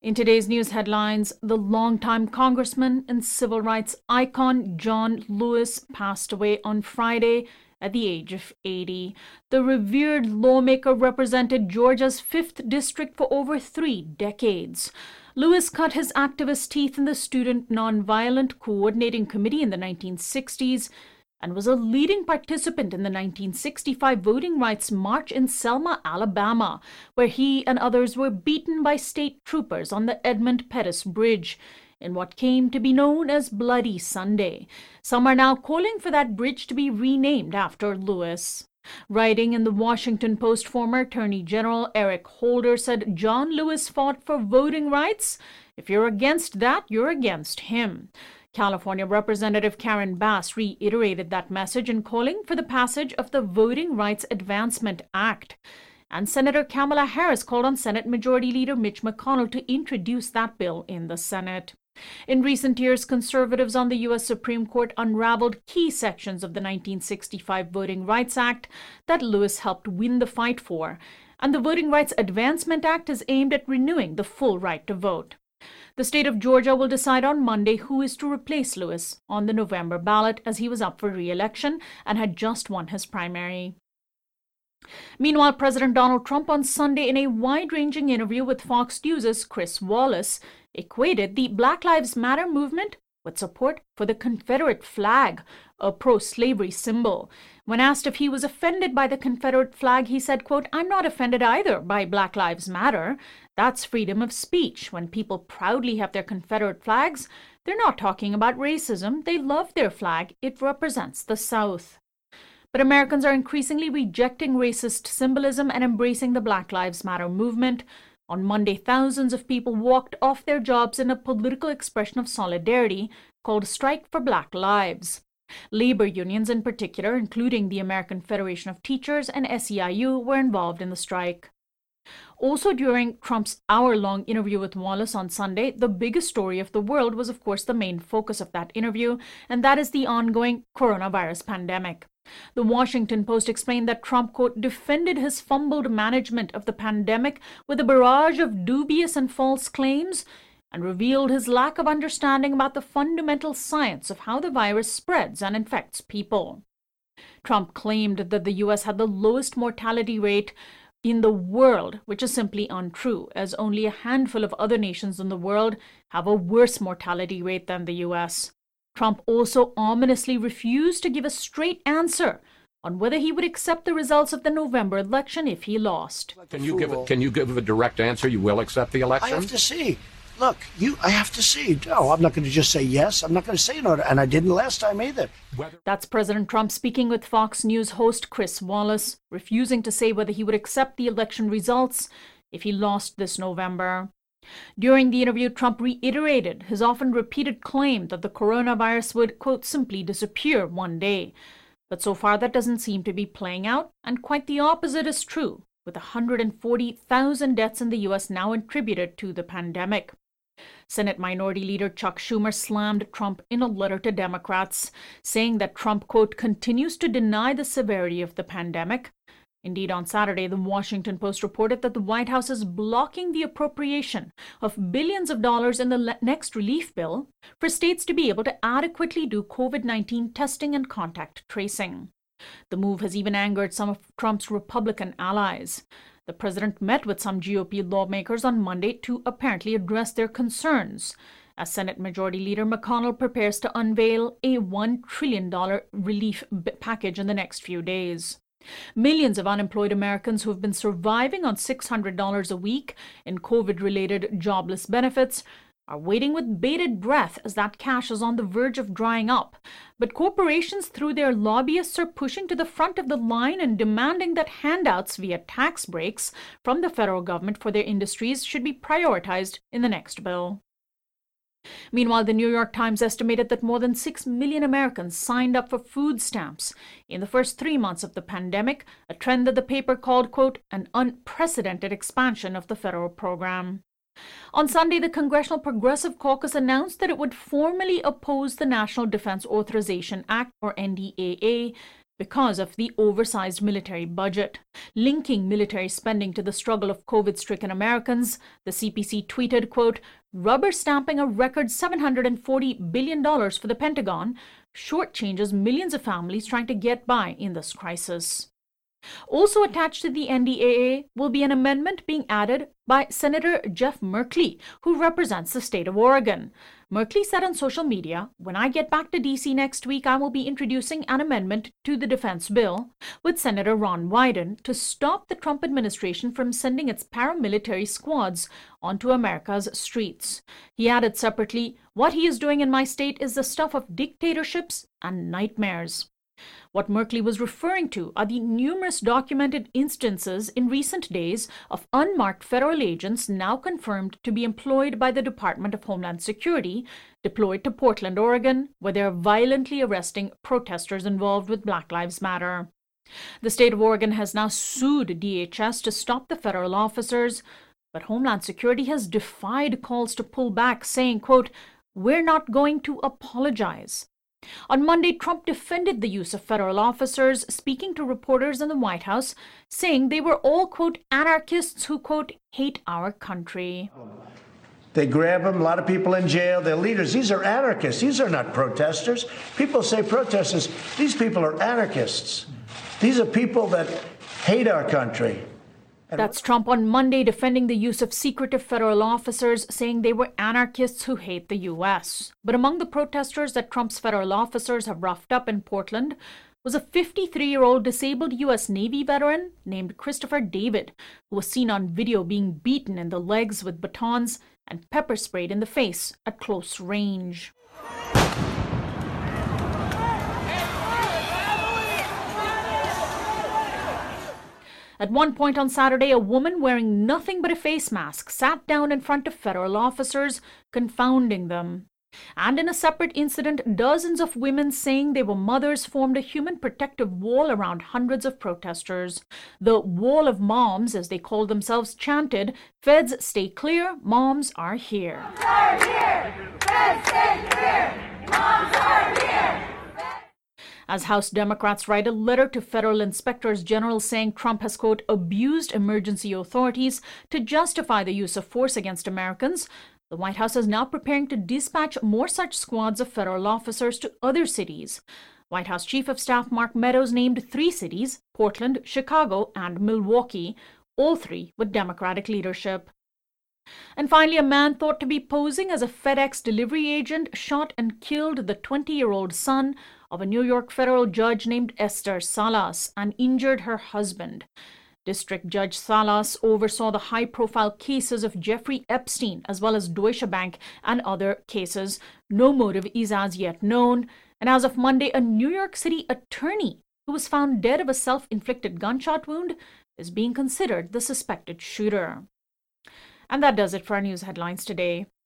In today's news headlines, the longtime congressman and civil rights icon John Lewis passed away on Friday at the age of 80. The revered lawmaker represented Georgia's 5th District for over 3 decades. Lewis cut his activist teeth in the Student Nonviolent Coordinating Committee in the 1960s and was a leading participant in the 1965 Voting Rights March in Selma, Alabama, where he and others were beaten by state troopers on the Edmund Pettus Bridge in what came to be known as Bloody Sunday. Some are now calling for that bridge to be renamed after Lewis. Writing in the Washington Post, former Attorney General Eric Holder said John Lewis fought for voting rights. If you're against that, you're against him. California Representative Karen Bass reiterated that message in calling for the passage of the Voting Rights Advancement Act. And Senator Kamala Harris called on Senate Majority Leader Mitch McConnell to introduce that bill in the Senate. In recent years, conservatives on the U.S. Supreme Court unraveled key sections of the 1965 Voting Rights Act that Lewis helped win the fight for. And the Voting Rights Advancement Act is aimed at renewing the full right to vote. The state of Georgia will decide on Monday who is to replace Lewis on the November ballot, as he was up for re-election and had just won his primary. Meanwhile, President Donald Trump on Sunday, in a wide-ranging interview with Fox News' Chris Wallace, equated the Black Lives Matter movement with support for the Confederate flag, a pro-slavery symbol. When asked if he was offended by the Confederate flag, he said, quote, "I'm not offended either by Black Lives Matter. That's freedom of speech. When people proudly have their Confederate flags, they're not talking about racism. They love their flag. It represents the South." But Americans are increasingly rejecting racist symbolism and embracing the Black Lives Matter movement. On Monday, thousands of people walked off their jobs in a political expression of solidarity called Strike for Black Lives. Labor unions in particular, including the American Federation of Teachers and SEIU, were involved in the strike. Also during Trump's hour-long interview with Wallace on Sunday, the biggest story of the world was, of course, the main focus of that interview, and that is the ongoing coronavirus pandemic. The Washington Post explained that Trump, quote, defended his fumbled management of the pandemic with a barrage of dubious and false claims, and revealed his lack of understanding about the fundamental science of how the virus spreads and infects people. Trump claimed that the U.S. had the lowest mortality rate in the world, which is simply untrue, as only a handful of other nations in the world have a worse mortality rate than the U.S. Trump also ominously refused to give a straight answer on whether he would accept the results of the November election if he lost. Can you give a direct answer? You will accept the election? I have to see. Look, I have to see. No, I'm not going to just say yes. I'm not going to say no, and I didn't last time either. That's President Trump speaking with Fox News host Chris Wallace, refusing to say whether he would accept the election results if he lost this November. During the interview, Trump reiterated his often repeated claim that the coronavirus would, quote, simply disappear one day. But so far that doesn't seem to be playing out, and quite the opposite is true, with 140,000 deaths in the U.S. now attributed to the pandemic. Senate Minority Leader Chuck Schumer slammed Trump in a letter to Democrats, saying that Trump, quote, continues to deny the severity of the pandemic. Indeed, on Saturday, the Washington Post reported that the White House is blocking the appropriation of billions of dollars in the next relief bill for states to be able to adequately do COVID-19 testing and contact tracing. The move has even angered some of Trump's Republican allies. The president met with some GOP lawmakers on Monday to apparently address their concerns, as Senate Majority Leader McConnell prepares to unveil a $1 trillion relief package in the next few days. Millions of unemployed Americans who have been surviving on $600 a week in COVID-related jobless benefits are waiting with bated breath as that cash is on the verge of drying up. But corporations, through their lobbyists, are pushing to the front of the line and demanding that handouts via tax breaks from the federal government for their industries should be prioritized in the next bill. Meanwhile, the New York Times estimated that more than 6 million Americans signed up for food stamps in the first 3 months of the pandemic, a trend that the paper called, quote, an unprecedented expansion of the federal program. On Sunday, the Congressional Progressive Caucus announced that it would formally oppose the National Defense Authorization Act, or NDAA, because of the oversized military budget. Linking military spending to the struggle of COVID-stricken Americans, the CPC tweeted, quote, "Rubber stamping a record $740 billion for the Pentagon shortchanges millions of families trying to get by in this crisis." Also attached to the NDAA will be an amendment being added by Senator Jeff Merkley, who represents the state of Oregon. Merkley said on social media, "When I get back to D.C. next week, I will be introducing an amendment to the defense bill with Senator Ron Wyden to stop the Trump administration from sending its paramilitary squads onto America's streets." He added separately, "What he is doing in my state is the stuff of dictatorships and nightmares." What Merkley was referring to are the numerous documented instances in recent days of unmarked federal agents now confirmed to be employed by the Department of Homeland Security, deployed to Portland, Oregon, where they are violently arresting protesters involved with Black Lives Matter. The state of Oregon has now sued DHS to stop the federal officers, but Homeland Security has defied calls to pull back, saying, quote, "We're not going to apologize." On Monday, Trump defended the use of federal officers, speaking to reporters in the White House, saying they were all, quote, "anarchists who, quote, hate our country." They grab them, a lot of people in jail, they're leaders. These are anarchists. These are not protesters. People say protesters. These people are anarchists. These are people that hate our country. That's Trump on Monday defending the use of secretive federal officers, saying they were anarchists who hate the U.S. But among the protesters that Trump's federal officers have roughed up in Portland was a 53-year-old disabled U.S. Navy veteran named Christopher David, who was seen on video being beaten in the legs with batons and pepper sprayed in the face at close range. At one point on Saturday, a woman wearing nothing but a face mask sat down in front of federal officers, confounding them. And in a separate incident, dozens of women saying they were mothers formed a human protective wall around hundreds of protesters. The Wall of Moms, as they called themselves, chanted, "Feds stay clear, moms are here." Moms are here! Feds stay clear! Moms are here! As House Democrats write a letter to federal inspectors general saying Trump has, quote, "abused emergency authorities to justify the use of force against Americans," the White House is now preparing to dispatch more such squads of federal officers to other cities. White House Chief of Staff Mark Meadows named 3 cities, Portland, Chicago, and Milwaukee, all 3 with Democratic leadership. And finally, a man thought to be posing as a FedEx delivery agent shot and killed the 20-year-old son of a New York federal judge named Esther Salas and injured her husband. District Judge Salas oversaw the high-profile cases of Jeffrey Epstein as well as Deutsche Bank and other cases. No motive is as yet known. And as of Monday, a New York City attorney who was found dead of a self-inflicted gunshot wound is being considered the suspected shooter. And that does it for our news headlines today.